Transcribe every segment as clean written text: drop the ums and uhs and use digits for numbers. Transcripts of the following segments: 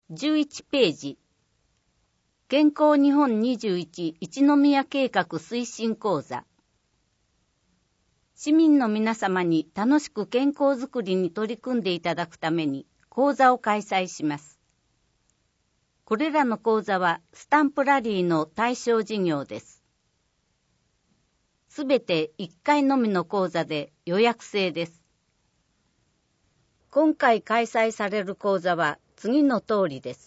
11ページ。健康日本21一宮計画推進講座。市民の皆様に楽しく健康づくりに取り組んでいただくために講座を開催します。これらの講座はスタンプラリーの対象事業です。すべて1回のみの講座で予約制です。今回開催される講座は次の通りです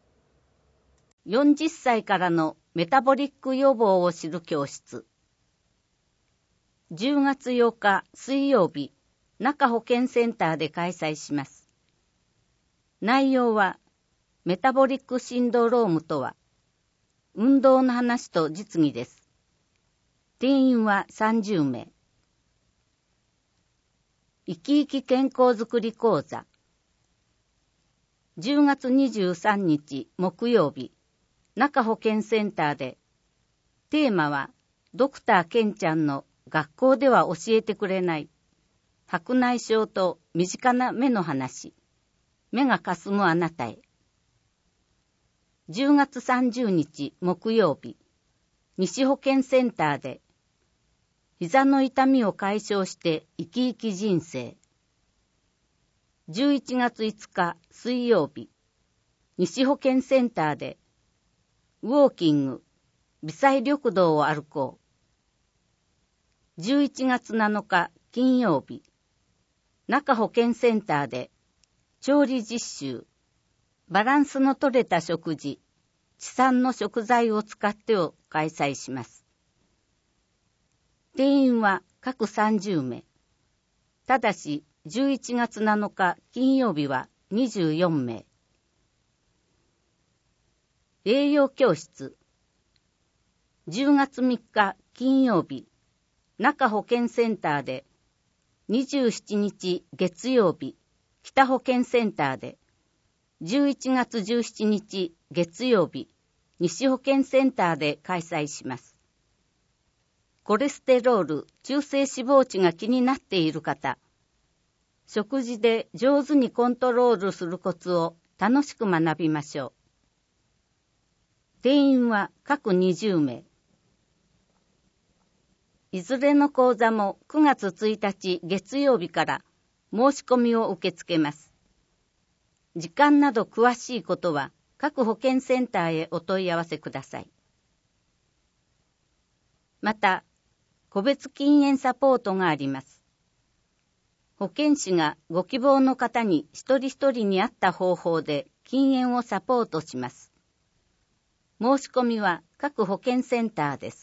。40歳からのメタボリック予防を知る教室。10月8日水曜日、中保健センターで開催します。内容は、メタボリックシンドロームとは、運動の話と実技です。定員は30名。生き生き健康づくり講座。10月23日木曜日、中保健センターで、テーマは、ドクターケンちゃんの学校では教えてくれない、白内障と身近な目の話、目がかすむあなたへ。10月30日木曜日、西保健センターで、膝の痛みを解消して生き生き人生。11月5日水曜日、西保健センターで、ウォーキング、微細緑道を歩こう。11月7日金曜日、中保健センターで、調理実習、バランスの取れた食事、地産の食材を使ってを開催します。定員は各30名。ただし、11月7日金曜日は24名。栄養教室。10月3日金曜日、中保健センターで、27日月曜日、北保健センターで、11月17日月曜日、西保健センターで開催します。コレステロール、中性脂肪値が気になっている方、食事で上手にコントロールするコツを楽しく学びましょう。定員は各20名。いずれの講座も9月1日月曜日から申し込みを受け付けます。時間など詳しいことは各保健センターへお問い合わせください。また、個別禁煙サポートがあります。保健師がご希望の方に一人一人に合った方法で禁煙をサポートします。申し込みは各保健センターです。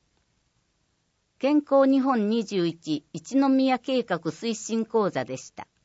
健康日本21一宮計画推進講座でした。